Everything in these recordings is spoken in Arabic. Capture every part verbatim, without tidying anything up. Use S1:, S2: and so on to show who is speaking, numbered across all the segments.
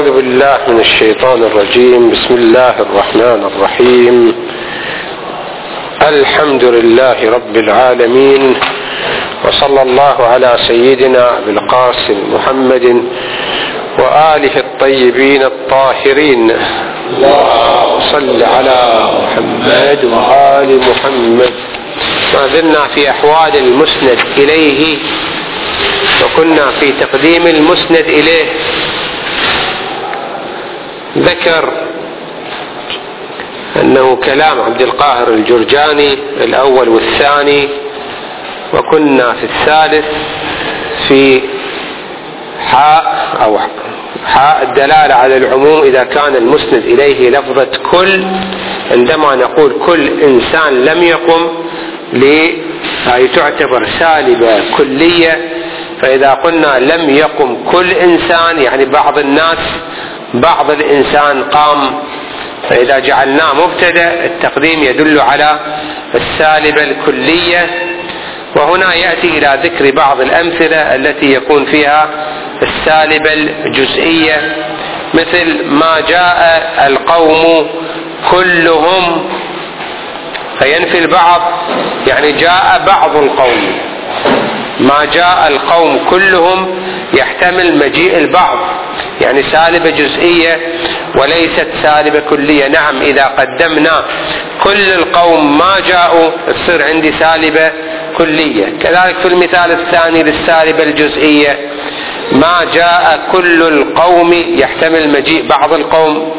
S1: أعوذ بالله من الشيطان الرجيم. بسم الله الرحمن الرحيم. الحمد لله رب العالمين، وصلى الله على سيدنا أبي القاسم محمد وآله الطيبين الطاهرين. صل على محمد وآل محمد. ما زلنا في أحوال المسند إليه، وكنا في تقديم المسند إليه. ذكر أنه كلام عبد القاهر الجرجاني الأول والثاني، وكنا في الثالث في حاء أو حاء الدلالة على العموم إذا كان المسند إليه لفظة كل. عندما نقول كل إنسان لم يقم لأي تعتبر سالبة كلية، فإذا قلنا لم يقم كل إنسان يعني بعض الناس بعض الإنسان قام، فإذا جعلناه مبتدأ التقديم يدل على السالبة الكلية. وهنا يأتي إلى ذكر بعض الأمثلة التي يكون فيها السالبة الجزئية، مثل ما جاء القوم كلهم، فينفي البعض يعني جاء بعض القوم. ما جاء القوم كلهم يحتمل مجيء البعض، يعني سالبة جزئية وليست سالبة كلية. نعم، إذا قدمنا كل القوم ما جاءوا تصير عندي سالبة كلية. كذلك في المثال الثاني للسالبة الجزئية، ما جاء كل القوم يحتمل مجيء بعض القوم.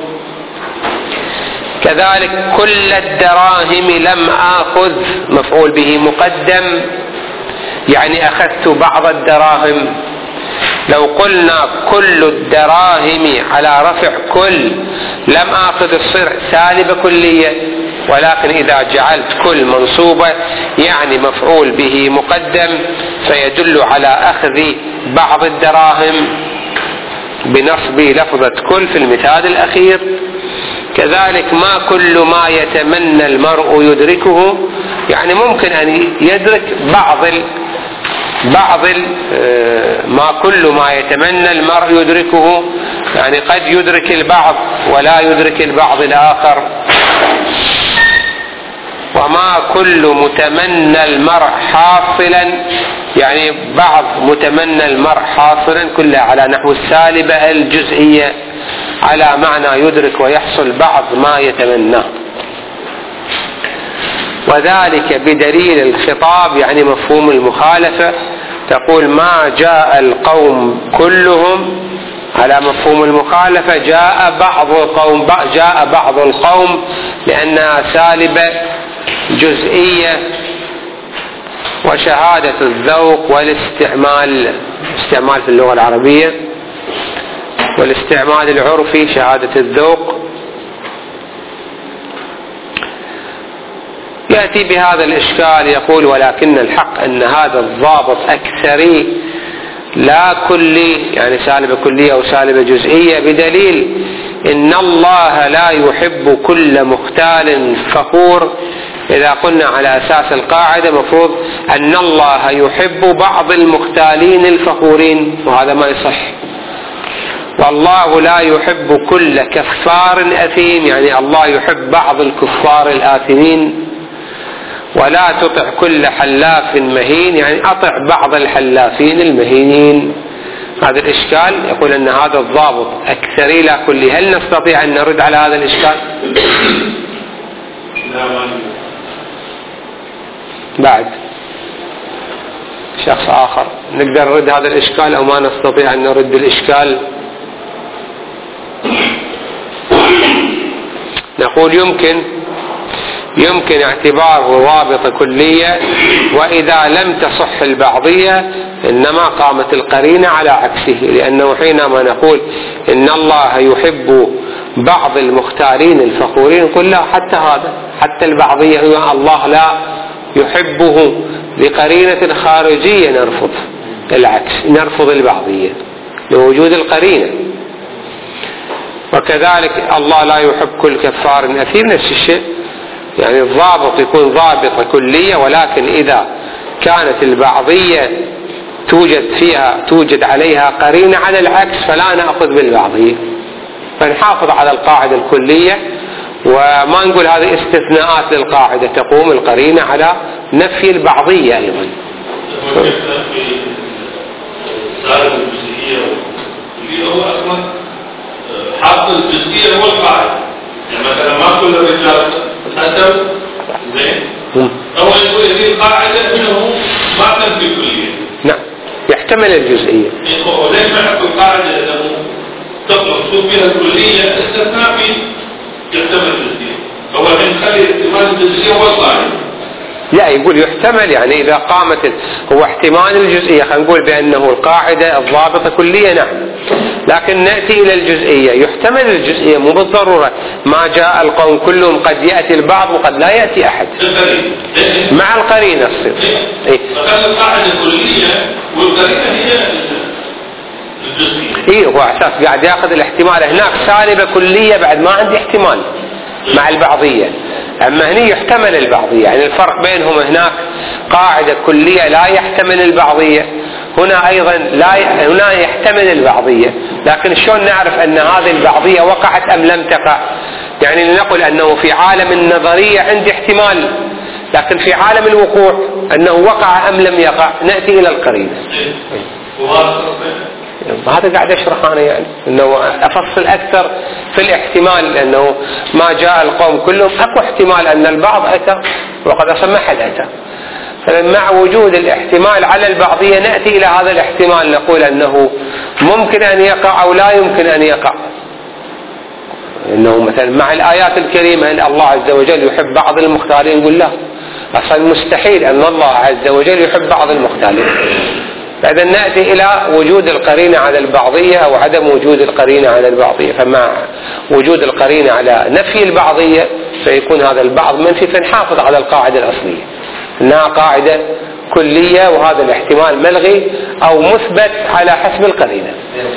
S1: كذلك كل الدراهم لم آخذ مفعول به مقدم، يعني أخذت بعض الدراهم. لو قلنا كل الدراهم على رفع كل لم آخذ الصير سالبة كلية، ولكن إذا جعلت كل منصوبة يعني مفعول به مقدم فيدل على أخذ بعض الدراهم بنصب لفظة كل في المثال الأخير. كذلك ما كل ما يتمنى المرء يدركه، يعني ممكن أن يدرك بعض ال بعض ال ما كل ما يتمنى المرء يدركه، يعني قد يدرك البعض ولا يدرك البعض الآخر. وما كل متمنى المرء حاصلا، يعني بعض متمنى المرء حاصلا كلها على نحو السالبة الجزئية على معنى يدرك ويحصل بعض ما يتمناه. وذلك بدليل الخطاب يعني مفهوم المخالفة. تقول ما جاء القوم كلهم على مفهوم المخالفة جاء بعض القوم، جاء بعض القوم لأنها سالبة جزئية. وشهادة الذوق والاستعمال، استعمال في اللغة العربية والاستعمال العرفي شهادة الذوق، يأتي بهذا الإشكال. يقول ولكن الحق أن هذا الضابط أكثري لا كلي، يعني سالبة كلية أو سالبة جزئية، بدليل إن الله لا يحب كل مختال فخور. إذا قلنا على أساس القاعدة مفروض أن الله يحب بعض المختالين الفخورين، وهذا ما يصح. والله لا يحب كل كفار أثيم، يعني الله يحب بعض الكفار الآثمين. ولا تطع كل حلاف مهين، يعني أطع بعض الحلافين المهينين. هذا الإشكال يقول أن هذا الضابط أكثري لا كلي. هل نستطيع أن نرد على هذا الإشكال؟ بعد شخص آخر نقدر نرد هذا الإشكال أو ما نستطيع أن نرد الإشكال؟ نقول يمكن يمكن اعتباره رابطة كلية، وإذا لم تصح البعضية إنما قامت القرينة على عكسه. لأنه حينما نقول إن الله يحب بعض المختارين الفخورين نقول لا، حتى هذا حتى البعضية هو الله لا يحبه بقرينة خارجية نرفض العكس، نرفض البعضية لوجود القرينة. وكذلك الله لا يحب كل كفار أثيم نفس الشيء، يعني الضابط يكون ضابطة كلية، ولكن إذا كانت البعضية توجد فيها توجد عليها قرينة على العكس فلا نأخذ بالبعضية. فنحافظ على القاعدة الكلية وما نقول هذه استثناءات للقاعدة، تقوم القرينة على نفي البعضية أيضا.
S2: هو أصلا حاط الجزئية هو القاعدة، يعني مثلا ما كل الرجال حسب زين أو يقول هذه القاعدة أنه ما تنفي كلية.
S1: نعم يحتمل الجزئية.
S2: وليش ما يحط القاعدة أنه تطلق فيها الكلية استثناء في يحتمل الجزئية، هو الحين خلي احتمال الجزئية هو القاعدة.
S1: لا يقول يحتمل، يعني إذا قامت هو احتمال الجزئية، خلينا نقول بأنه القاعدة الضابطة كلية نعم، لكن نأتي إلى الجزئية. يحتمل الجزئية مو بالضرورة ما جاء القوم كلهم، قد يأتي البعض وقد لا يأتي أحد مع القرينة الصفر.
S2: إيه؟ فكان القاعدة كلية والقرينة هي الجزئية.
S1: إيه هو أساس قاعد يأخذ الاحتمال هناك سالبة كلية، بعد ما عندي احتمال مع البعضية، أما هنا يحتمل البعضية. يعني الفرق بينهم هناك قاعدة كلية لا يحتمل البعضية، هنا أيضا لا ي... هنا يحتمل البعضية، لكن شلون نعرف أن هذه البعضية وقعت أم لم تقع؟ يعني نقول أنه في عالم النظرية عندي احتمال، لكن في عالم الوقوع أنه وقع أم لم يقع نأتي إلى القرينة. هذا قاعد أشرح أنا، يعني أنه أفصل أكثر في الاحتمال، لأنه ما جاء القوم كلهم أكو احتمال أن البعض أتى وقد أصلا ما حد أتى، فمع وجود الاحتمال على البعضية نأتي إلى هذا الاحتمال نقول أنه ممكن أن يقع أو لا يمكن أن يقع. أنه مثلا مع الآيات الكريمة أن الله عز وجل يحب بعض المختارين، نقول لا أصلا مستحيل أن الله عز وجل يحب بعض المختارين. فإذا نأتي إلى وجود القرينة على البعضية أو عدم وجود القرينة على البعضية، فمع وجود القرينة على نفي البعضية فيكون هذا البعض منفي، فنحافظ على القاعدة الأصلية أنها قاعدة كلية وهذا الاحتمال ملغي أو مثبت على حسب القرينة.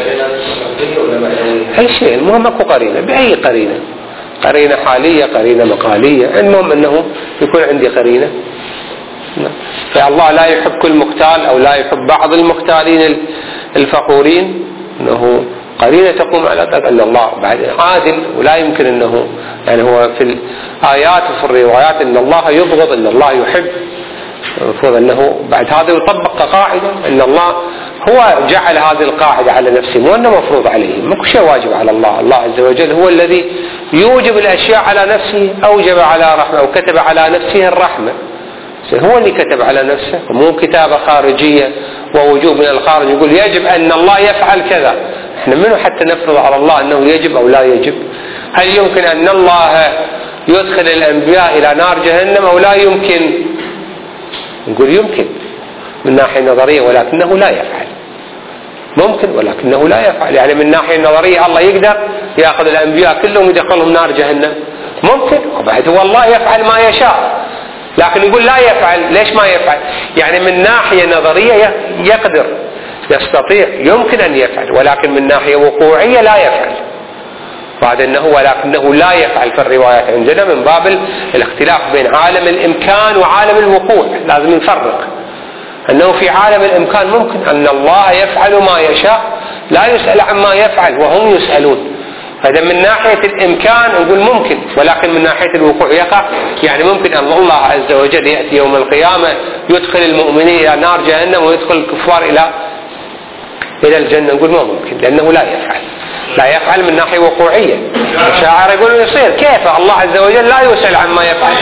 S1: أي شيء المهم أكو قرينة، بأي قرينة، قرينة حالية قرينة مقالية، المهم أنه يكون عندي قرينة. فالله لا يحب كل مختال أو لا يحب بعض المختالين الفخورين، أنه قرينة تقوم على ذلك أن الله بعد عادل، ولا يمكن أنه يعني هو في الآيات وفي الروايات أن الله يبغض أن الله يحب، المفروض أنه بعد هذا يطبق قاعدة أن الله هو جعل هذه القاعدة على نفسه، مو أنه مفروض عليه، ماكو شيء واجب على الله. الله عز وجل هو الذي يوجب الأشياء على نفسه، أوجب على رحمة أو كتب على نفسه الرحمة، هو اللي كتب على نفسه، مو كتابة خارجية ووجوب من الخارج يقول يجب أن الله يفعل كذا. احنا منه حتى نفرض على الله أنه يجب أو لا يجب؟ هل يمكن أن الله يدخل الأنبياء إلى نار جهنم أو لا يمكن؟ نقول يمكن من ناحية نظرية، ولكنه لا يفعل. ممكن ولكنه لا يفعل، يعني من ناحية نظرية الله يقدر يأخذ الأنبياء كلهم يدخلهم نار جهنم، ممكن، وبعد هو الله يفعل ما يشاء، لكن يقول لا يفعل. ليش ما يفعل؟ يعني من ناحية نظرية يقدر يستطيع يمكن أن يفعل، ولكن من ناحية وقوعية لا يفعل. بعد أنه ولكنه لا يفعل في الروايات عندنا من باب الاختلاف بين عالم الإمكان وعالم الوقوع. لازم نفرق أنه في عالم الإمكان ممكن أن الله يفعل ما يشاء، لا يسأل عما يفعل وهم يسألون. هذا من ناحية الإمكان نقول ممكن، ولكن من ناحية الوقوع يقع. يعني ممكن أن الله عز وجل يأتي يوم القيامة يدخل المؤمنين إلى نار جهنم ويدخل الكفار إلى إلى الجنة، نقول ما ممكن، لأنه لا يفعل. لا يفعل من ناحية وقوعية. الشاعر يقولون يصير كيف الله عز وجل لا يسأل عما يفعل؟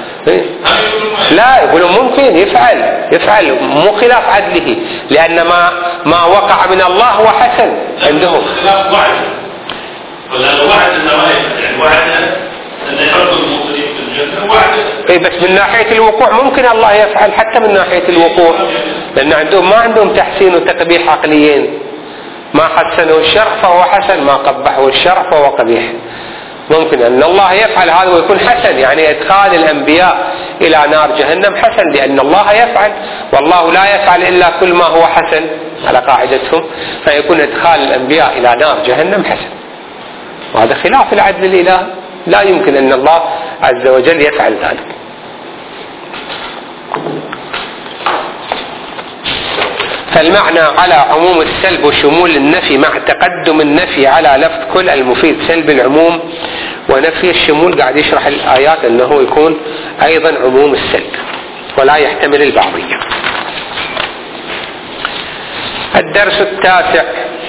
S1: لا، يقولون ممكن يفعل يفعل مو خلاف عدله، لأن ما ما وقع من الله هو حسن عندهم.
S2: ولا وعد النوايا، يعني وعد أن يحرق الموصلين في الجنة وعد.
S1: إيه بس من ناحية الوقوع ممكن الله يفعل حتى من ناحية الوقوع، لأن عندهم ما عندهم تحسين وتقبيح عقليين. ما حسنه الشرع فهو حسن، ما قبحه الشرع فهو قبيح. ممكن أن الله يفعل هذا ويكون حسن، يعني إدخال الأنبياء إلى نار جهنم حسن، لأن الله يفعل والله لا يفعل إلا كل ما هو حسن على قاعدتهم، فيكون إدخال الأنبياء إلى نار جهنم حسن. وهذا خلاف العدل الإلهي، لا يمكن أن الله عز وجل يفعل ذلك. فالمعنى على عموم السلب وشمول النفي مع تقدم النفي على لفظ كل المفيد سلب العموم ونفي الشمول. قاعد يشرح الآيات أنه يكون أيضا عموم السلب ولا يحتمل البعضية. الدرس التاسع،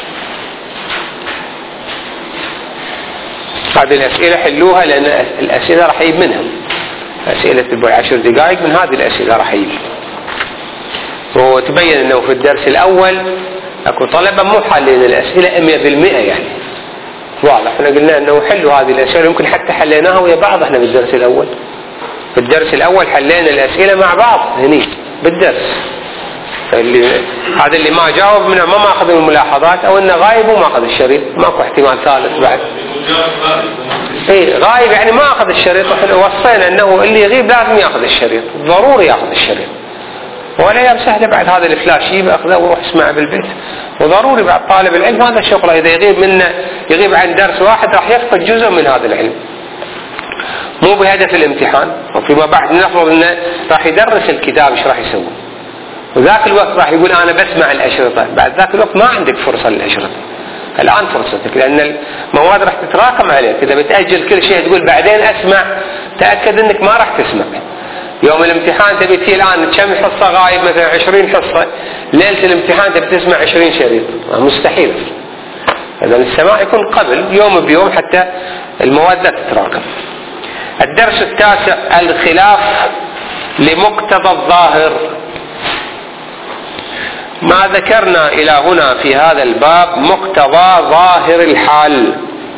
S1: هذه الأسئلة حلوها لأن الأسئلة راح يجيب منها أسئلة بعشر دقائق، من هذه الأسئلة راح يجيب. وتبين أنه في الدرس الأول أكو طلبة مو حالين الأسئلة مية بالمية يعني واضح. احنا قلنا أنه حلوا هذه الأسئلة، يمكن حتى حليناها ويا بعض احنا بالدرس الأول. في الدرس الأول حلينا الأسئلة مع بعض هني بالدرس. اللي هذا اللي ما جاوب منه ما ماخذ الملاحظات أو إنه غايب وما أخذ الشريط، ماكو احتمال ثالث بعد. اي غايب يعني ما أخذ الشريط. احنا وصينا أنه اللي يغيب لازم يأخذ الشريط، ضروري يأخذ الشريط. ولا سهلة بعد هذا الفلاش يجيب أخذه ويروح يسمع بالبيت. وضروري بعد طالب العلم هذا شغله، إذا يغيب منه يغيب عن درس واحد راح يفقد جزء من هذا العلم، مو بهدف الامتحان. وفيما بعد نفرض انه راح يدرس الكتاب ايش راح يسوي، وذاك الوقت راح يقول انا بسمع الاشرطه، بعد ذاك الوقت ما عندك فرصه للاشرطه. الان فرصتك لان المواد راح تتراكم عليك. اذا بتاجل كل شيء تقول بعدين اسمع، تاكد انك ما راح تسمع. يوم الامتحان تبي تي الان كم حصه غايب، مثلا عشرين حصه، ليله الامتحان تبي تسمع عشرين شريط، مستحيل. اذا السماع يكون قبل يوم بيوم حتى المواد لا تتراكم. الدرس التاسع، الخلاف لمقتضى الظاهر. ما ذكرنا إلى هنا في هذا الباب مقتضى ظاهر الحال،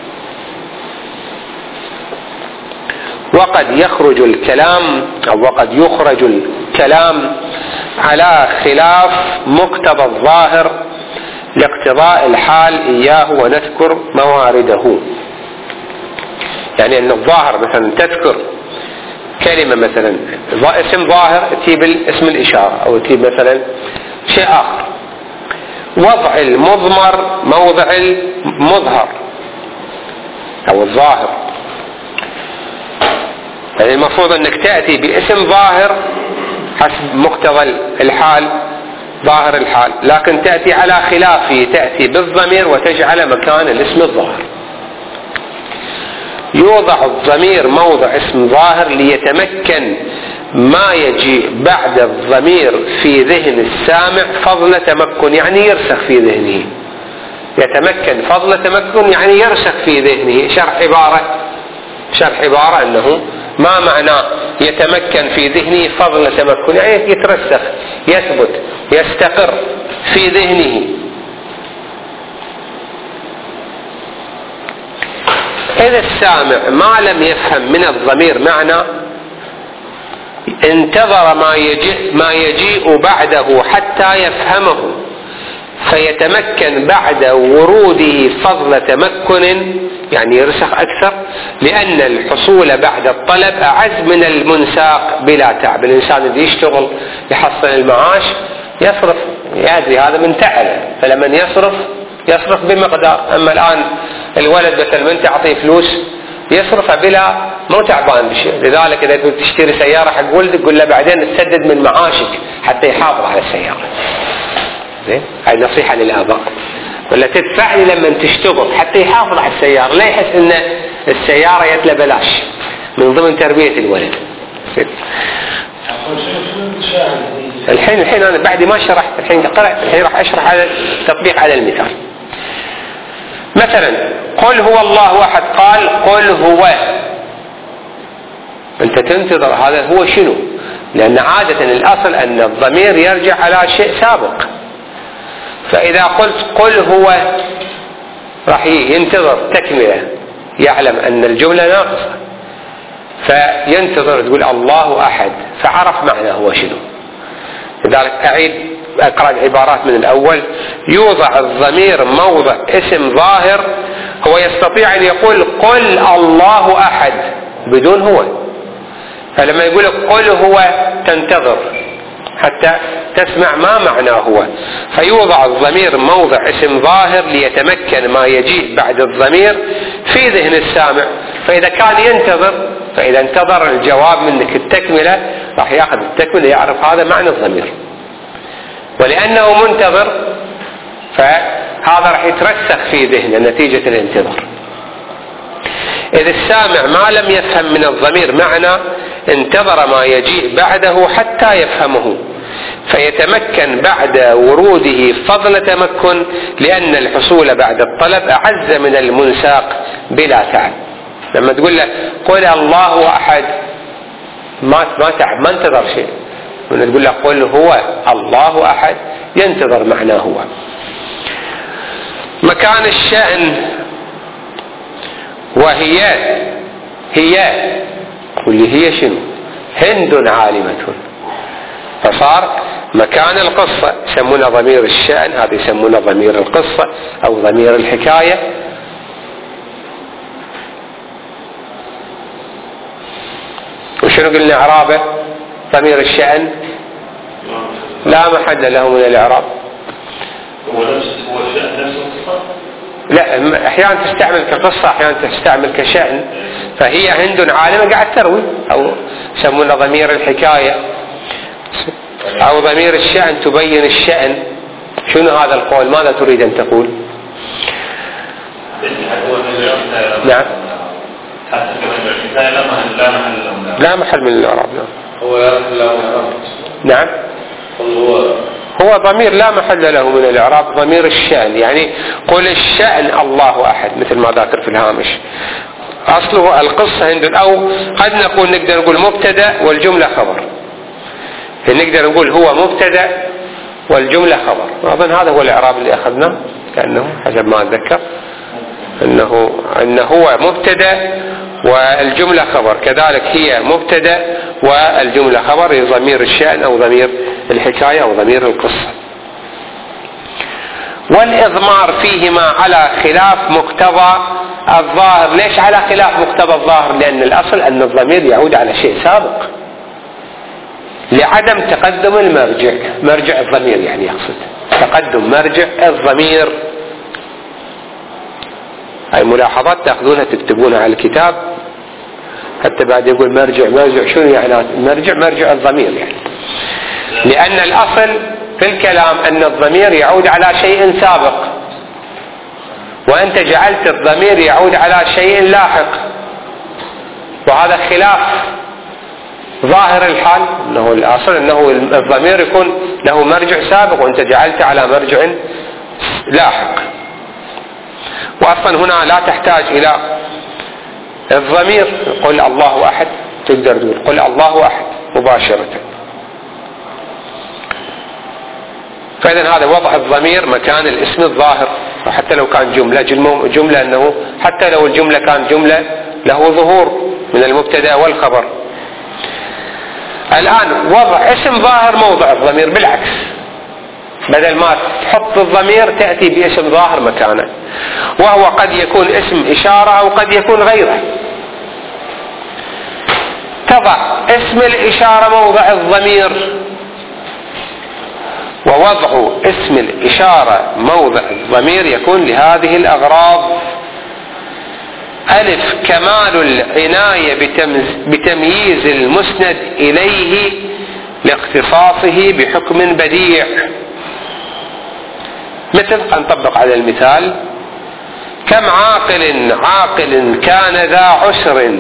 S1: وقد يخرج الكلام أو وقد يخرج الكلام على خلاف مقتضى الظاهر لاقتضاء الحال إياه، ونذكر موارده. يعني أن الظاهر مثلا تذكر كلمة مثلا اسم ظاهر تجيب اسم الإشارة أو تجيب مثلا شيء آخر. وضع المضمر موضع المظهر أو الظاهر، يعني المفروض أنك تأتي باسم ظاهر حسب مقتضى الحال ظاهر الحال، لكن تأتي على خلافه، تأتي بالضمير وتجعل مكان الاسم الظاهر. يوضع الضمير موضع اسم ظاهر ليتمكن ما يجي بعد الضمير في ذهن السامع فضل تمكن، يعني يرسخ في ذهنه. يتمكن فضل تمكن يعني يرسخ في ذهنه. شرح عبارة شرح عبارة أنه ما معنى يتمكن في ذهنه فضل تمكن، يعني يترسخ، يثبت، يستقر في ذهنه. إذا السامع ما لم يفهم من الضمير معنى انتظر ما يجيء, ما يجيء بعده حتى يفهمه، فيتمكن بعد وروده فضل تمكن، يعني يرسخ أكثر، لأن الحصول بعد الطلب أعز من المنساق بلا تعب. الإنسان اللي يشتغل يحصل المعاش يصرف، يعزي هذا من تعب، فلمن يصرف يصرف بمقدار. أما الآن الولد مثل من تعطيه فلوس يصرفها بلا مو تعبان بشيء. لذلك إذا كنت تشتري سيارة حق ولدك قل له بعدين تسدد من معاشك حتى يحافظ على السيارة. زين، هاي نصيحة للآباء، ولا تدفع لي لما تشتغل حتى يحافظ على السيارة، لا يحس إن السيارة يتلى بلاش، من ضمن تربية الولد. الحين الحين أنا بعد ما شرحت، الحين قرأت، الحين راح أشرح على التطبيق على المثال. مثلا قل هو الله أحد، قال قل هو، أنت تنتظر هذا هو شنو؟ لأن عادة الأصل أن الضمير يرجع على شيء سابق، فإذا قلت قل هو راح ينتظر تكملة، يعلم أن الجملة ناقصة، فينتظر تقول الله أحد، فعرف معنى هو شنو. لذلك أعيد أقرأ العبارات من الأول. يوضع الضمير موضع اسم ظاهر، هو يستطيع أن يقول قل الله أحد بدون هو، فلما يقول قل هو تنتظر حتى تسمع ما معناه هو. فيوضع الضمير موضع اسم ظاهر ليتمكن ما يجيء بعد الضمير في ذهن السامع، فإذا كان ينتظر، فإذا انتظر الجواب منك التكملة راح يأخذ التكملة، يعرف هذا معنى الضمير. ولأنه منتظر فهذا راح يترسخ في ذهنه نتيجة الانتظار. إذ السامع ما لم يفهم من الضمير معنى انتظر ما يجيء بعده حتى يفهمه، فيتمكن بعد وروده فضل تمكن، لأن الحصول بعد الطلب أعز من المنساق بلا تعب. لما تقول له قل الله أحد ما ما تعب، ما انتظر شيء. لما تقول له قل هو الله أحد ينتظر معناه هو. مكان الشأن وهي هي واللي هي شنو؟ هند عالمة، فصار مكان القصة يسمونه ضمير الشأن، هذا يسمونه ضمير القصة أو ضمير الحكاية. وشنو قلنا إعرابه؟ ضمير الشأن لا محل له من الإعراب.
S2: هو نفس هو الشأن نفس القصة؟
S1: لا، أحيانا تستعمل كقصة، أحيانا تستعمل كشأن. فهي هند عالمة قاعد تروي، أو يسمونه ضمير الحكاية أو ضمير الشأن تبين الشأن. شنو هذا القول؟ ماذا تريد أن تقول؟ نعم. لا محل من الإعراب.
S2: هو لا محل.
S1: نعم.
S2: هو
S1: هو ضمير لا محل له من الإعراب، ضمير الشأن. يعني قل الشأن الله أحد، مثل ما ذكر في الهامش. أصله القصة هند، أو قد نقول نقدر نقول مبتدأ والجملة خبر. نقدر نقول هو مبتدأ والجملة خبر. أظن هذا هو الإعراب اللي أخذناه، كأنه حسب ما أتذكر أنه أنه هو مبتدأ والجملة خبر، كذلك هي مبتدأ والجملة خبر، ضمير الشأن أو ضمير الحكاية أو ضمير القصة. والإضمار فيهما على خلاف مقتضى الظاهر. ليش على خلاف مقتضى الظاهر؟ لأن الأصل أن الضمير يعود على شيء سابق، لعدم تقدم المرجع، مرجع الضمير يعني يقصد تقدم مرجع الضمير. هاي ملاحظات تأخذونها تكتبونها على الكتاب، حتى بعد يقول مرجع مرجع شنو يعني مرجع؟ مرجع الضمير يعني، لأن الأصل في الكلام أن الضمير يعود على شيء سابق، وأنت جعلت الضمير يعود على شيء لاحق، وهذا خلاف ظاهر الحال. أنه الأصل أنه الضمير يكون له مرجع سابق، وأنت جعلته على مرجع لاحق. وأصلا هنا لا تحتاج إلى الضمير. قل الله أحد، تقدر تقول قل الله أحد مباشرة. فإذا هذا وضع الضمير مكان الاسم الظاهر، وحتى لو كان جملة جملة أنه حتى لو الجملة كان جملة له ظهور من المبتدأ والخبر. الآن وضع اسم ظاهر موضع الضمير بالعكس، بدل ما تحط الضمير تأتي باسم ظاهر مكانه، وهو قد يكون اسم إشارة أو قد يكون غيره. تضع اسم الإشارة موضع الضمير، ووضع اسم الإشارة موضع الضمير يكون لهذه الأغراض: ألف كمال العناية بتمييز المسند إليه لاختصاصه بحكم بديع. مثل نطبق على المثال: كم عاقل عاقل كان ذا عسر،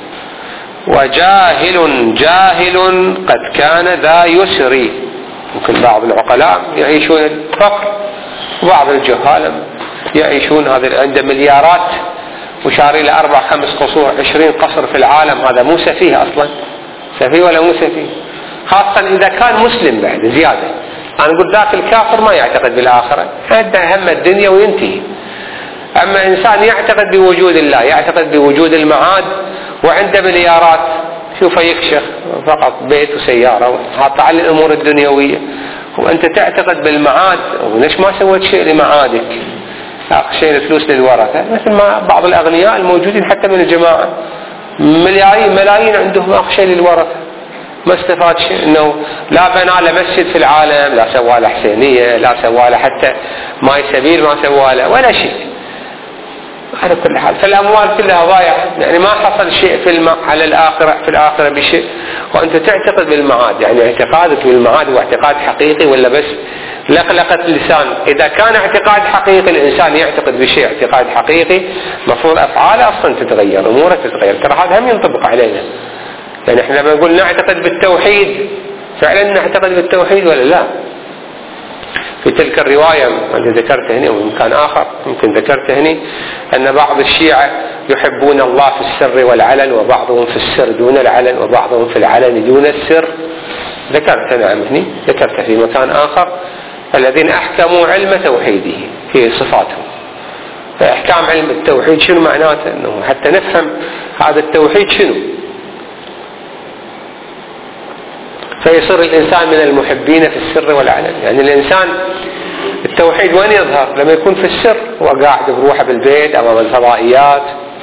S1: وجاهل جاهل قد كان ذا يسر. ممكن بعض العقلاء يعيشون الفقر، وبعض الجهال يعيشون هذا عنده مليارات وشاري له أربع خمس قصور عشرين قصر في العالم. هذا مو سفيه أصلا، سفيه ولا مو سفيه؟ خاصة إذا كان مسلم بعد زيادة. أنا أقول ذاك الكافر ما يعتقد بالآخرة، عنده هم الدنيا وينتهي. أما إنسان يعتقد بوجود الله، يعتقد بوجود المعاد، وعنده مليارات، شوف يكشخ فقط بيت وسيارة وحاط على الأمور الدنيوية، وأنت تعتقد بالمعاد. وليش ما سويت شيء لمعادك؟ شيء الفلوس للورثة، مثل ما بعض الأغنياء الموجودين حتى من الجماعة ملايين ملايين عندهم أخ شيء للورثة، ما استفاد شيء. إنه لا بنى له مسجد في العالم، لا سوى له حسينية، لا سوى له حتى ماي سبيل، ما سوى له ولا شيء. على كل حال فالأموال كلها ضايعة، يعني ما حصل شيء في الم... على الآخرة في الآخرة بشيء، وأنت تعتقد بالمعاد. يعني اعتقادك بالمعاد هو اعتقاد حقيقي ولا بس لقلقة اللسان؟ إذا كان اعتقاد حقيقي الإنسان يعتقد بشيء اعتقاد حقيقي، مفروض أفعاله أصلا تتغير، أموره تتغير. ترى هذا هم ينطبق علينا. يعني احنا لما نقول نعتقد بالتوحيد فعلا نعتقد بالتوحيد ولا لا؟ في تلك الرواية التي ذكرت هنا ومكان آخر يمكن ذكرت هنا أن بعض الشيعة يحبون الله في السر والعلن، وبعضهم في السر دون العلن، وبعضهم في العلن دون السر. ذكرت نعم هنا، ذكرت في مكان آخر الذين أحكموا علم توحيده في صفاتهم. فإحكام علم التوحيد شنو معناته؟ أنه حتى نفهم هذا التوحيد شنو، فيصير الإنسان من المحبين في السر والعلن. يعني الإنسان التوحيد وين يظهر؟ لما يكون في السر، وقاعد بروحه بالبيت أمام الفضائيات،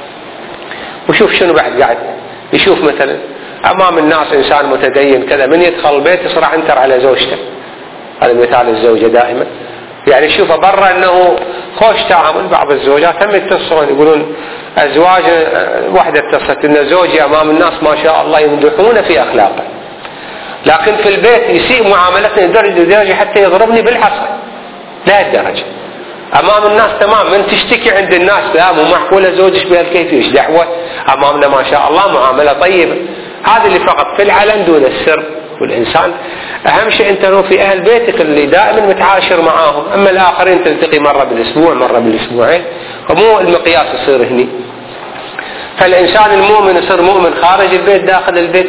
S1: وشوف شنو بعد قاعد يشوف مثلا أمام الناس إنسان متدين كذا، من يدخل البيت يصرع انتر على زوجته. هذا مثال الزوجة دائما، يعني شوفه برا أنه خوش تعامل. بعض الزوجات هم يتصلون يقولون أزواج، واحدة اتصلت أن زوجي أمام الناس ما شاء الله يمدحون في أخلاقه، لكن في البيت يسيء معاملتنا لدرجة حتى يضربني بالعصا. لا الدرجة أمام الناس تمام، من تشتكي عند الناس لا مو معقولة زوجك بهالكيفية، ايش دعوة؟ أمامنا ما شاء الله معاملة طيبة. هذا اللي فقط في العلن دون السر. والإنسان أهم شيء أنت لو في أهل بيتك اللي دائما متعاشر معاهم، أما الآخرين تلتقي مرة بالأسبوع مرة بالأسبوعين، ومو المقياس يصير هني. فالإنسان المؤمن يصير مؤمن خارج البيت داخل البيت،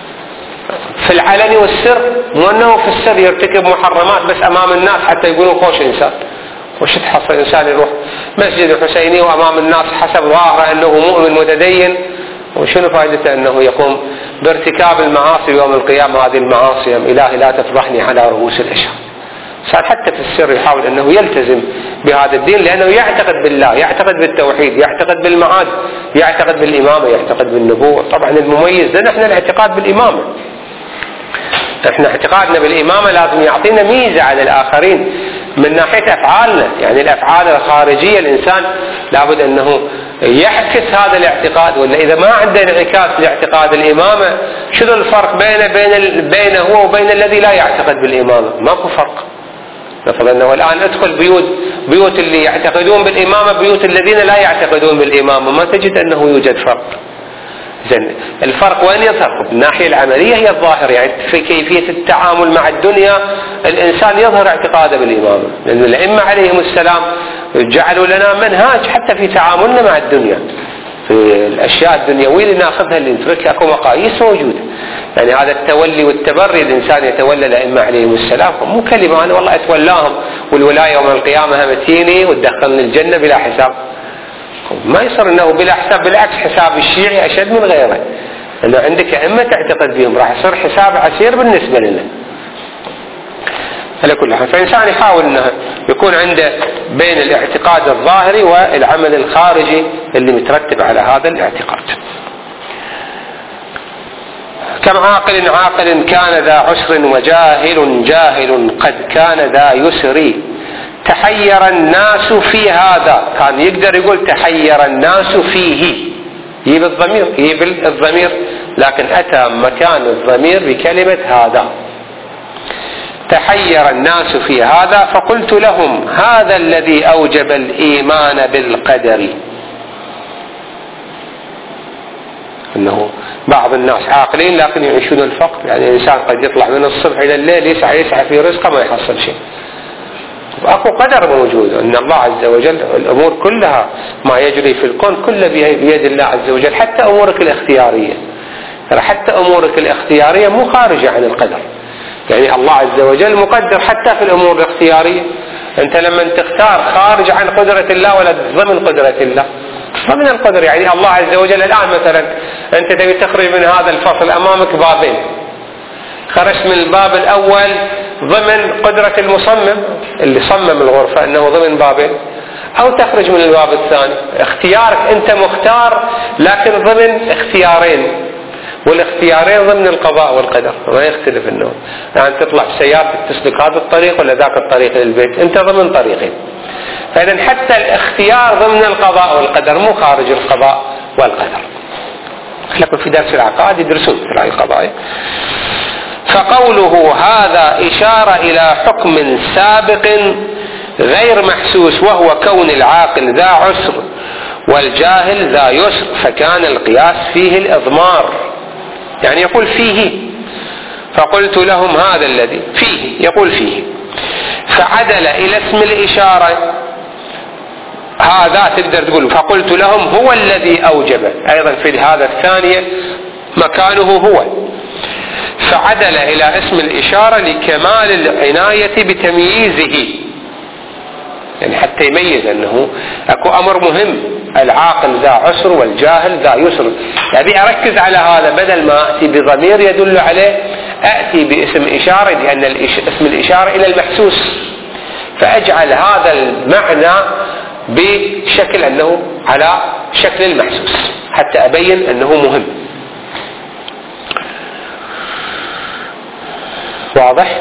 S1: في العلن والسر، مو أنه في السر يرتكب محرمات بس أمام الناس حتى يقولون خوش إنسان. وش تحصل إنسان يروح مسجد الحسيني وأمام الناس حسب ظاهره أنه مؤمن متدين، وشنو فائدته أنه يقوم بارتكاب المعاصي يوم القيامة؟ هذه المعاصي إلهي لا تفضحني على رؤوس الأشهر. صار حتى في السر يحاول أنه يلتزم بهذا الدين، لأنه يعتقد بالله، يعتقد بالتوحيد، يعتقد بالمعاد، يعتقد بالإمامة، يعتقد بالنبوة. طبعا المميز لنا احنا الاعتقاد بالإمامة. احنا اعتقادنا بالإمامة لازم يعطينا ميزة على الآخرين من ناحية أفعالنا. يعني الأفعال الخارجية الإنسان لابد أنه يعكس هذا الاعتقاد، ولا إذا ما عنده انعكاس لاعتقاد الإمامة شنو الفرق بينه بين بينه هو وبين الذي لا يعتقد بالإمامة؟ ماكو فرق. نفرض أنه الآن ادخل بيوت بيوت اللي يعتقدون بالإمامة، بيوت الذين لا يعتقدون بالإمامة، ما تجد أنه يوجد فرق. زين الفرق وين يظهر؟ الناحية العملية هي الظاهر، يعني في كيفية التعامل مع الدنيا الإنسان يظهر اعتقاده بالإمامة، لأن الأئمة عليهم السلام جعلوا لنا منهاج حتى في تعاملنا مع الدنيا، في الأشياء الدنيوية اللي ناخذها اللي نتركها، اكو مقاييس موجودة. يعني هذا التولي والتبري الإنسان يتولى الأئمة عليهم السلام، مو كلمة أنا والله أتولاهم والولاية يوم القيامة همتيني وتدخلني الجنة بلا حساب. ما يصير أنه بلا حساب، بالعكس حساب الشيعي أشد من غيره، أنه عندك أئمة تعتقد بهم راح يصير حساب عسير بالنسبة لنا. على كل حال فإنسان يحاول أنه يكون عنده بين الاعتقاد الظاهري والعمل الخارجي اللي مترتب على هذا الاعتقاد. كم عاقل عاقل كان ذا عسر، وجاهل جاهل قد كان ذا يسر، تحير الناس في هذا. كان يقدر يقول تحير الناس فيه، يجيب الضمير يجيب الضمير، لكن أتى مكان الضمير بكلمة هذا. تحير الناس في هذا فقلت لهم هذا الذي أوجب الإيمان بالقدر. أنه بعض الناس عاقلين لكن يعيشون الفقر، يعني الإنسان قد يطلع من الصبح إلى الليل يسعى يسعى في رزقه ما يحصل شيء. أكو قدر موجود، أن الله عز وجل الأمور كلها ما يجري في الكون كله بيد الله عز وجل، حتى أمورك الاختيارية. حتى أمورك الاختيارية مو خارجة عن القدر، يعني الله عز وجل مقدر حتى في الأمور الاختيارية. أنت لما تختار خارج عن قدرة الله ولا ضمن قدرة الله؟ ضمن القدر. يعني الله عز وجل الآن مثلا أنت تبي تخرج من هذا الفصل أمامك بابين، خرجت من الباب الأول ضمن قدرة المصمم اللي صمم الغرفة أنه ضمن بابين، أو تخرج من الباب الثاني. اختيارك أنت مختار لكن ضمن اختيارين، والاختيارين ضمن القضاء والقدر، ما يختلف النوع. يعني تطلع سيارتك تسلك هذا الطريق ولا ذاك الطريق للبيت، أنت ضمن طريقين. فإذا حتى الاختيار ضمن القضاء والقدر مو خارج القضاء والقدر. لكن في درس العقائد يدرسون في هذه القضايا. فقوله هذا إشارة إلى حكم سابق غير محسوس، وهو كون العاقل ذا عسر والجاهل ذا يسر، فكان القياس فيه الإضمار. يعني يقول فيه، فقلت لهم هذا الذي فيه، يقول فيه، فعدل إلى اسم الإشارة. هذا تقدر تقول فقلت لهم هو الذي أوجب، أيضا في هذا الثانية مكانه هو، فعدل إلى اسم الإشارة لكمال العناية بتمييزه، يعني حتى يميز أنه أكو أمر مهم، العاقل ذا عسر والجاهل ذا يسر. يعني أركز على هذا بدل ما أتي بضمير يدل عليه، أتي باسم إشارة، لأن اسم الإشارة إلى المحسوس، فأجعل هذا المعنى بشكل أنه على شكل المحسوس حتى أبين أنه مهم. واضح؟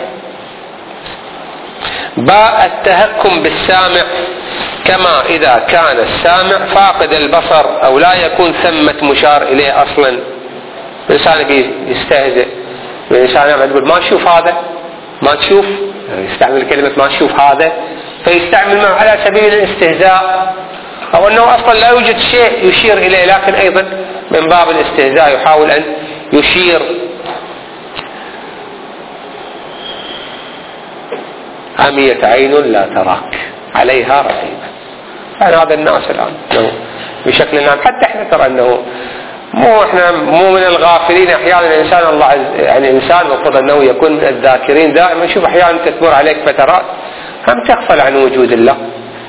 S1: باء التهكم بالسامع، كما إذا كان السامع فاقد البصر أو لا يكون ثمة مشار إليه أصلا. الإنسان يستهزئ، الإنسان يقول ما تشوف هذا، ما تشوف، يستعمل كلمة ما تشوف هذا، فيستعمل معه على سبيل الاستهزاء، أو أنه أصلا لا يوجد شيء يشير إليه، لكن أيضا من باب الاستهزاء يحاول أن يشير. عميت عين لا تراك عليها رقيبة. يعني هذا الناس الآن بشكل عام، حتى احنا ترى أنه مو احنا مو من الغافلين. احيانا الانسان الله عز يعني الانسان المفروض انه يكون من الذاكرين دائما. شوف احيانا تمر عليك فترات هم تغفل عن وجود الله،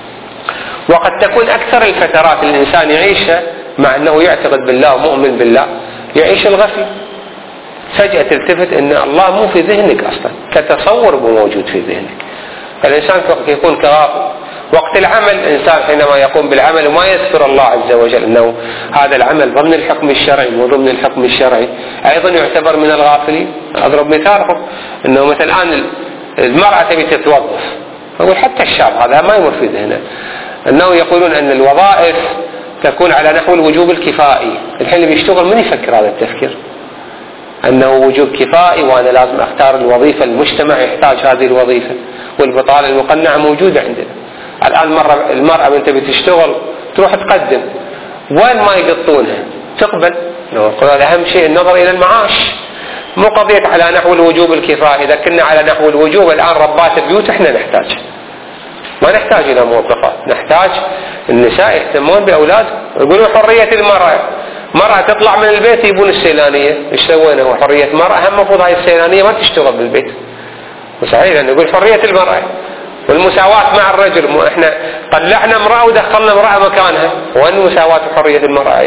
S1: وقد تكون اكثر الفترات الانسان يعيشها مع انه يعتقد بالله ومؤمن بالله يعيش الغفل. فجأة تلتفت ان الله مو في ذهنك اصلا، كتصور مو موجود في ذهنك. فالانسان يكون كغافل. وقت العمل الإنسان حينما يقوم بالعمل وما يذكر الله عز وجل أنه هذا العمل ضمن الحكم الشرعي وضمن الحكم الشرعي أيضا يعتبر من الغافلين. أضرب مثالكم أنه مثلا الآن المرأة تبي تتوظف، أقول حتى الشاب هذا ما يمر في ذهنه أنه يقولون أن الوظائف تكون على نحو الوجوب الكفائي. الحين اللي بيشتغل من يفكر هذا التفكير أنه وجوب كفائي وأنا لازم أختار الوظيفة، المجتمع يحتاج هذه الوظيفة، والبطالة المقنعة موجودة عندنا. الآن مرة المرأة من تبي تشتغل تروح تقدم، وين ما يقطونها تقبل. أهم شيء النظر إلى المعاش، مو قضية على نحو الوجوب الكفائي. إذا كنا على نحو الوجوب الآن ربات البيوت إحنا نحتاج، ما نحتاج إلى موظفات، نحتاج النساء يهتمون بأولادهم. يقولون حرية المرأة، مرأة تطلع من البيت يبون السيلانية، إيش سوينا؟ هو حرية مرأة، هم مفروض هاي السيلانية ما تشتغل بالبيت. وصحيح لأن نقول حرية المرأة والمساواة مع الرجل، مو احنا طلعنا امرأة ودخلنا امرأة مكانها، وين المساواة وحرية المرأة؟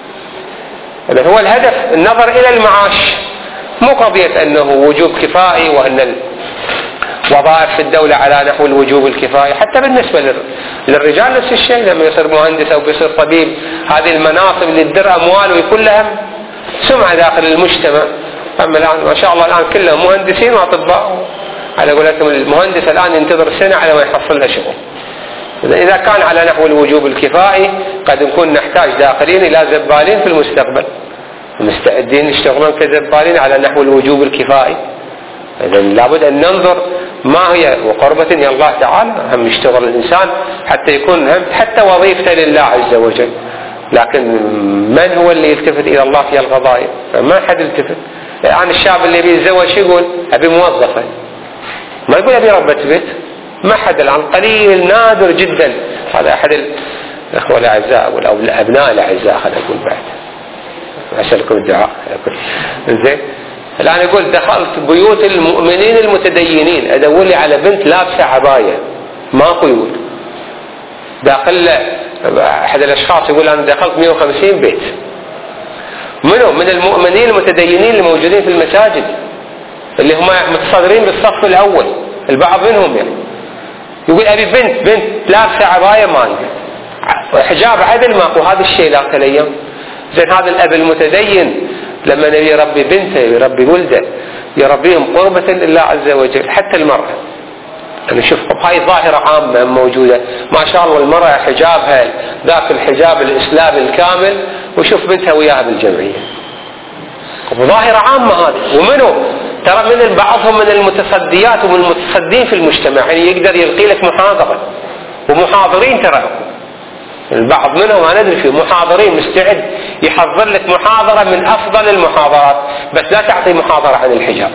S1: إذا هو الهدف النظر إلى المعاش، مو قضية أنه وجوب كفائي وأن الوظائف في الدولة على نحو الوجوب الكفائي. حتى بالنسبة للرجال نفس الشيء، لما يصير مهندس أو بيصير طبيب، هذه المناصب اللي تدر أموال ويكون لها سمعة داخل المجتمع. أما الآن ما شاء الله الآن كلهم مهندسين وأطباء، على قولتهم المهندس الآن ينتظر سنة على ما يحصل له شغل. إذا كان على نحو الوجوب الكفائي قد نكون نحتاج داخلين إلى زبالين في المستقبل، مستعدين يشتغلون كزبالين على نحو الوجوب الكفائي. إذا لابد أن ننظر ما هي وقربة يا الله تعالى. هم يشتغل الإنسان حتى يكون هم حتى وظيفته لله عز وجل، لكن من هو اللي يلتفت إلى الله في القضايا؟ ما حد يلتفت. الآن الشاب اللي بيتزوج شو يقول؟ أبي موظفة، ما يقول أبي ربة بيت. ما حد الآن، قليل نادر جدا. هذا أحد الأخوة الأعزاء أو الأبناء الأعزاء خلينا نقول بعد، أسألكم الدعاء. زين الآن يقول دخلت بيوت المؤمنين المتدينين أدور لي على بنت لابسة عباية، ماكو يقول. داخل أحد الأشخاص يقول أنا دخلت مئة وخمسين بيت، منهم من المؤمنين المتدينين الموجودين في المساجد اللي هم متصدرين بالصف الأول، البعض منهم يعني يقول أبي بنت بنت لابسة عباية ما عندي، حجاب عدل ماكو، هذا الشيء لا الأيام. زين هذا الأب المتدين لما نبي يربي بنته يربي ولده يربيهم قربة لله عز وجل. حتى المرأة أنا شوف هاي ظاهرة عامة موجودة، ما شاء الله المرأة حجابها ذاك الحجاب الإسلامي الكامل وشوف بنتها وياها بالجمعية، ظاهرة عامة هذه. ومنه ترى من بعضهم من المتصديات ومن المتصدين في المجتمع، يعني يقدر يلقي لك محاضرة، ومحاضرين ترى البعض منهم أنا أدري فيه محاضرين مستعد يحضر لك محاضرة من أفضل المحاضرات، بس لا تعطي محاضرة عن الحجاب،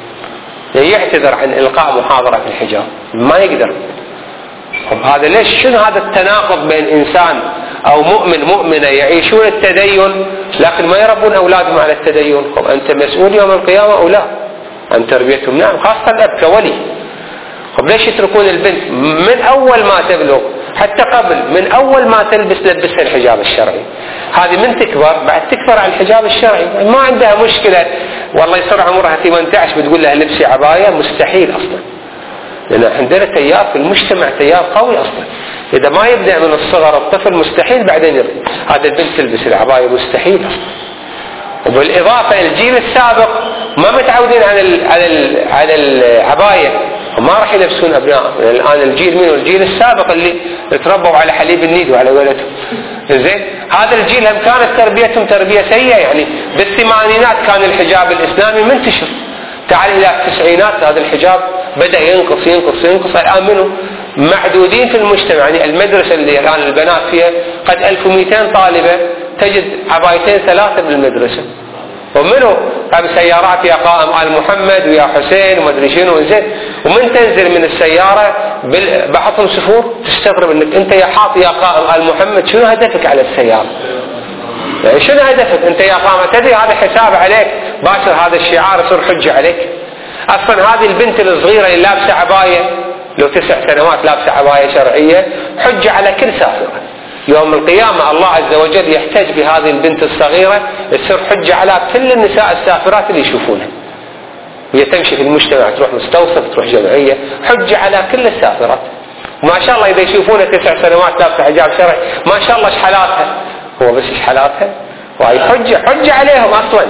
S1: يعتذر عن إلقاء محاضرة في الحجاب، ما يقدر. هذا ليش؟ شنو هذا التناقض بين إنسان أو مؤمن مؤمنة يعيشون التدين لكن ما يربون أولادهم على التدين؟ أنت مسؤول يوم القيامة أو لا عن تربيتهم؟ نعم، خاصة الأب كولي. طب ليش يتركون البنت من أول ما تبلغ حتى قبل من أول ما تلبس لبسها الحجاب الشرعي؟ هذه من تكبر بعد تكبر على الحجاب الشرعي، ما عندها مشكلة والله يصير عمرها ثمانية عشر بتقول لها لبسي عباية، مستحيل أصلا، لأن عندنا تيار في المجتمع تيار قوي أصلا، إذا ما يبدأ من الصغر الطفل مستحيل بعدين يرضي. هذا البنت تلبس العباية مستحيل أصلا. وبالإضافة الجيل السابق ما متعودين على ال على ال على العباية وما راح يلبسون أبنائهم. الآن الجيل منه الجيل السابق اللي تربوا على حليب النيد وعلى ولدهم. زين، هذا الجيل هم كانت تربيتهم تربية سيئة، يعني بالثمانينات كان الحجاب الإسلامي منتشر، تعال إلى التسعينات هذا الحجاب بدأ ينقص ينقص ينقص، الآن منه معدودين في المجتمع. يعني المدرسة اللي الآن البنات فيها قد ألف ومئتين طالبة تجد عبايتين ثلاثة بالمدرسة، ومنه سيارات يا قائم آل محمد ويا حسين وما ادري شنو. زين، ومن تنزل من السيارة بعضهم سفور تستغرب انك انت يا حاط يا قائم آل محمد شنو هدفك على السيارة؟ يعني شنو هدفك انت يا قائم؟ تدري هذا حساب عليك باشر، هذا الشعار يصير حجة عليك. اصلا هذه البنت الصغيرة اللي لابسة عباية لو تسع سنوات لابسة عباية شرعية حجة على كل سافرة. يوم القيامة الله عز وجل يحتج بهذه البنت الصغيرة تصير حجة على كل النساء السافرات اللي يشوفونها، هي تمشي في المجتمع تروح مستوصف تروح جمعية، حجة على كل السافرات. ما شاء الله إذا يشوفونها تسع سنوات لابسة حجاب شرعي ما شاء الله شحالاتها، هو بس شحالاتها وهي حجة حجة عليهم أصلا.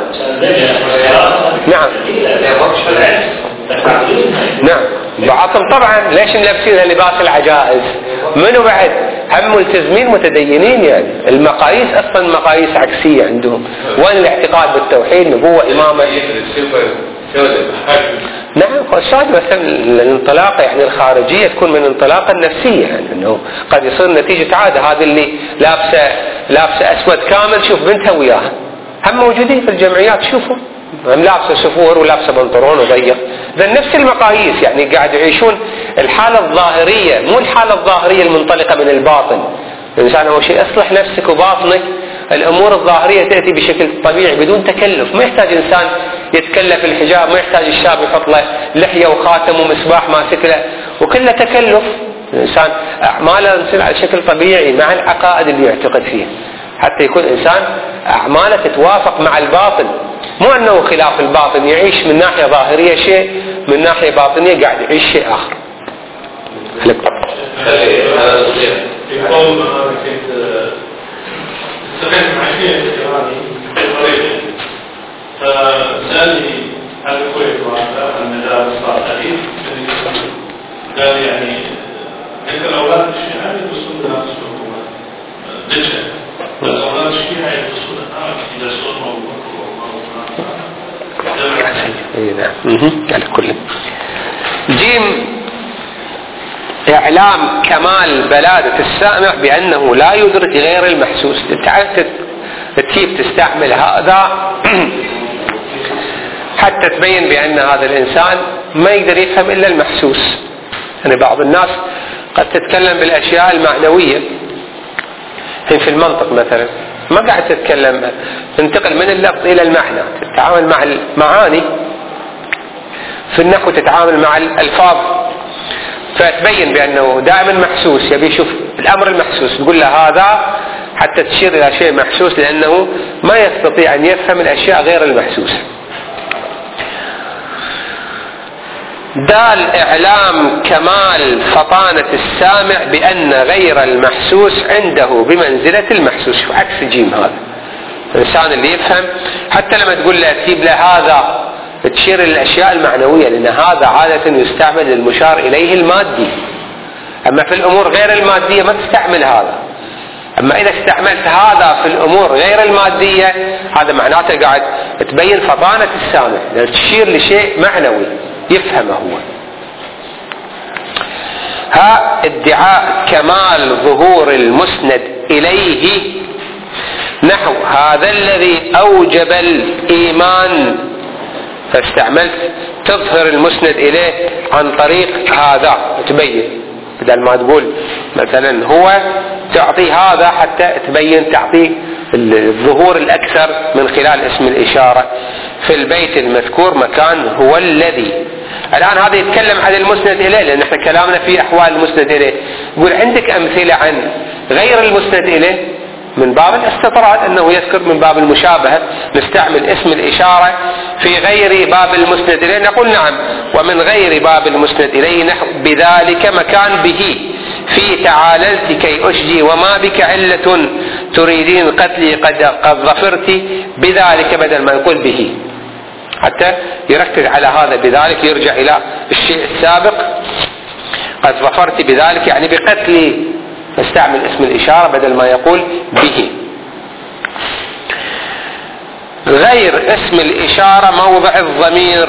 S1: نعم نعم، بعضهم طبعا ليش ملبسينها لباس العجائز؟ منو بعد هم ملتزمين متدينين، يعني المقاييس اصلا مقاييس عكسية عندهم. وين الاعتقاد بالتوحيد نبوة امامة؟ نعم، خشاد مثلا الانطلاقة يعني الخارجية تكون من انطلاقة النفسية، يعني انه قد يصير نتيجة عادة. هذه اللي لابسة لابسة اسود كامل شوف بنتها وياها هم موجودين في الجمعيات، شوفوا هم لابسه سفور ولابسه بنطلون وضيق. ذا نفس المقاييس، يعني قاعد يعيشون الحالة الظاهرية مو الحالة الظاهرية المنطلقة من الباطن. الإنسان أول شيء اصلح نفسك وباطنك، الأمور الظاهرية تأتي بشكل طبيعي بدون تكلف. ما يحتاج إنسان يتكلف الحجاب، ما يحتاج الشاب يحط له لحية وخاتم ومصباح ماسك له وكله تكلف. الإنسان أعماله تصير على شكل طبيعي مع العقائد اللي يعتقد فيها، حتى يكون إنسان أعماله تتوافق مع الباطن، مو أنه خلاف الباطن يعيش من ناحية ظاهرية شيء من ناحية باطنية قاعد يعيش شيء آخر. لك
S2: يقول أنا كنت سمعت مع شيء طريقة فسألني هل الكويت وهذا المدارس الصالحين قال يعني عند الأولاد الشيعة يدرسون دراسة الحكومة دجل، الأولاد الشيعة يدرسون يدرسون موضوع
S1: على كل. جيم، إعلام كمال بلادة السامع بأنه لا يدرك غير المحسوس. تعرف كيف تستعمل هذا حتى تبين بأن هذا الإنسان ما يقدر يفهم إلا المحسوس. يعني بعض الناس قد تتكلم بالأشياء المعنوية في المنطق مثلا، ما قاعد تتكلم تنتقل من اللفظ إلى المعنى، تتعامل مع المعاني. في النحو تتعامل مع الألفاظ، فتبين بأنه دائما محسوس، يبي يشوف الأمر المحسوس تقول له هذا حتى تشير إلى شيء محسوس، لأنه ما يستطيع أن يفهم الأشياء غير المحسوسة. دال إعلام كمال فطانة السامع بأن غير المحسوس عنده بمنزلة المحسوس، عكس جيم. هذا الإنسان اللي يفهم حتى لما تقول له تجيب له هذا تشير للأشياء المعنوية، لأن هذا عادة يستعمل للمشار إليه المادي. أما في الأمور غير المادية ما تستعمل هذا. أما إذا استعملت هذا في الأمور غير المادية هذا معناته قاعد تبين فطانة السامع، لأن تشير لشيء معنوي يفهمه هو. ها ادعاء كمال ظهور المسند إليه نحو هذا الذي أوجب الإيمان، فاستعملت تظهر المسند إليه عن طريق هذا تبين، بدل ما تقول مثلا هو تعطي هذا حتى تبين تعطي الظهور الأكثر من خلال اسم الإشارة. في البيت المذكور مكان هو الذي. الآن هذا يتكلم عن المسند إليه، لأن احنا كلامنا في أحوال المسند إليه. يقول عندك أمثلة عن غير المسند إليه من باب الاستطراد، أنه يذكر من باب المشابهة نستعمل اسم الإشارة في غير باب المسند إليه. نقول نعم، ومن غير باب المسند إليه نحو بذلك مكان به في تعاللت كي أشجي وما بك علة تريدين قتلي قد, قد ظفرت بذلك، بدل ما يقول به، حتى يركز على هذا بذلك يرجع إلى الشيء السابق. قد ظفرت بذلك يعني بقتلي، فاستعمل اسم الإشارة بدل ما يقول به. غير اسم الإشارة موضع الضمير.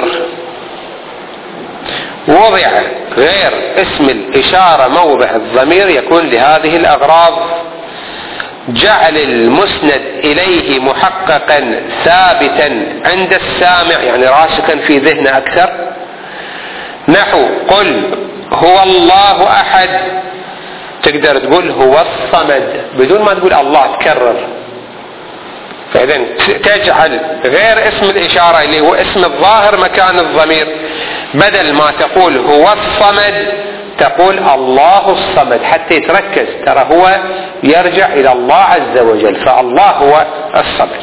S1: وضع غير اسم الإشارة موضع الضمير يكون لهذه الأغراض: جعل المسند إليه محققا ثابتا عند السامع، يعني راسخا في ذهنه أكثر، نحو قل هو الله أحد، تقدر تقول هو الصمد بدون ما تقول الله تكرر. فإذا تجعل غير اسم الإشارة اللي هو اسم الظاهر مكان الضمير، بدل ما تقول هو الصمد تقول الله الصمد، حتى يتركز ترى هو يرجع إلى الله عز وجل، فالله هو الصمد.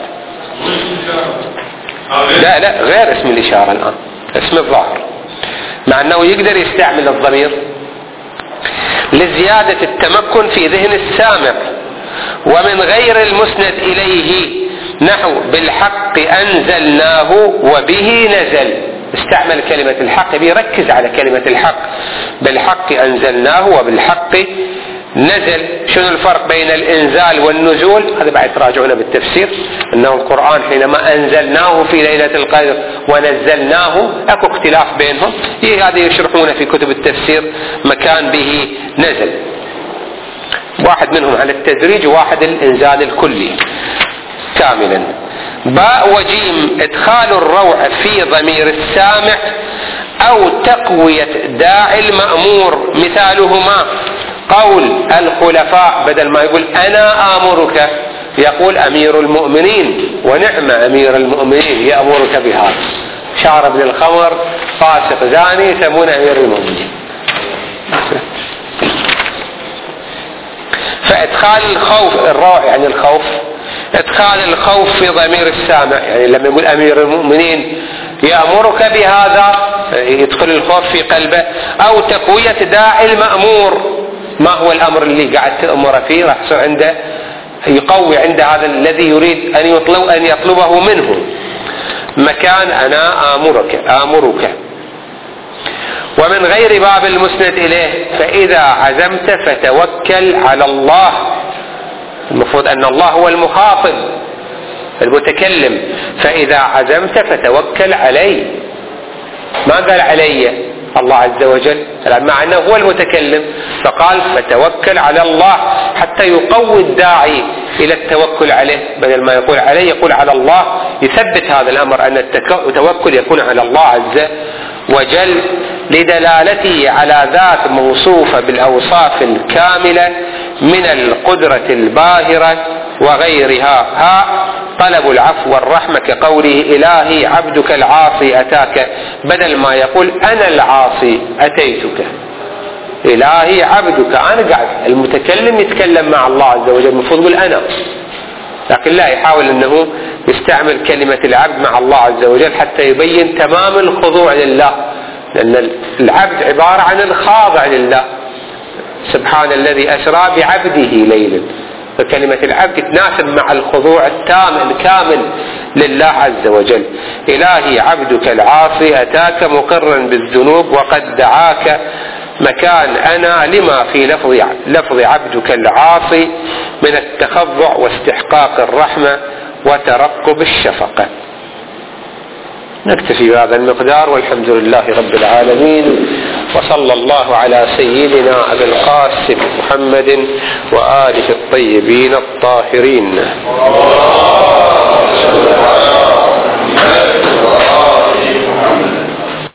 S1: لا لا غير اسم الإشارة الآن، اسم الظاهر، مع أنه يقدر يستعمل الضمير لزيادة التمكن في ذهن السامع. ومن غير المسند إليه نحو بالحق أنزلناه وبه نزل، استعمل كلمة الحق، بيركز على كلمة الحق، بالحق أنزلناه وبالحق نزل. شنو الفرق بين الإنزال والنزول؟ هذا بعد تراجعونه بالتفسير، أنه القرآن حينما أنزلناه في ليلة القدر ونزلناه أكو اختلاف بينهم، هذا يشرحونه في كتب التفسير مكان به نزل، واحد منهم على التدريج وواحد الإنزال الكلي كاملا. باء وجيم إدخال الروع في ضمير السامع أو تقوية داعي المأمور، مثالهما قول الخلفاء، بدل ما يقول أنا آمرك يقول أمير المؤمنين، ونعم أمير المؤمنين يأمرك بهذا، شارب للخمر فاسق زاني يسمونه أمير المؤمنين. فإدخال الخوف الروع يعني الخوف، إدخال الخوف في ضمير السامع، يعني لما يقول أمير المؤمنين يأمرك بهذا يدخل الخوف في قلبه. أو تقوية داعي المأمور، ما هو الأمر اللي قاعد تأمر فيه، راح يصير عنده يقوي عند هذا الذي يريد أن يطلب أن يطلبه منه، مكان أنا آمرك آمرك. ومن غير باب المسند إليه فإذا عزمت فتوكل على الله، المفروض أن الله هو المخاطب المتكلم، فإذا عزمت فتوكل علي، ما قال علي الله عز وجل، مع أنه هو المتكلم، فقال فتوكل على الله حتى يقوي الداعي إلى التوكل عليه، بدل ما يقول عليه يقول على الله، يثبت هذا الأمر أن التوكل يكون على الله عز وجل، لدلالته على ذات موصوفة بالأوصاف الكاملة من القدرة الباهرة وغيرها. ها طلب العفو والرحمة كقوله إلهي عبدك العاصي أتاك، بدل ما يقول أنا العاصي أتيتك، إلهي عبدك أنا قاعد، المتكلم يتكلم مع الله عز وجل المفروض يقول أنا، لكن لا، يحاول أنه يستعمل كلمة العبد مع الله عز وجل حتى يبين تمام الخضوع لله، لأن العبد عبارة عن الخاضع لله، سبحان الذي أسرى بعبده ليلا، فكلمة العبد تناسب مع الخضوع التام الكامل لله عز وجل. إلهي عبدك العاصي أتاك مقرا بالذنوب وقد دعاك مكان أنا لما في لفظ لفظ عبدك العاصي من التخضع واستحقاق الرحمة وترقب الشفقة. نكتفي بهذا المقدار والحمد لله رب العالمين، وصلى الله على سيدنا أبي القاسم محمد وآله الطيبين الطاهرين.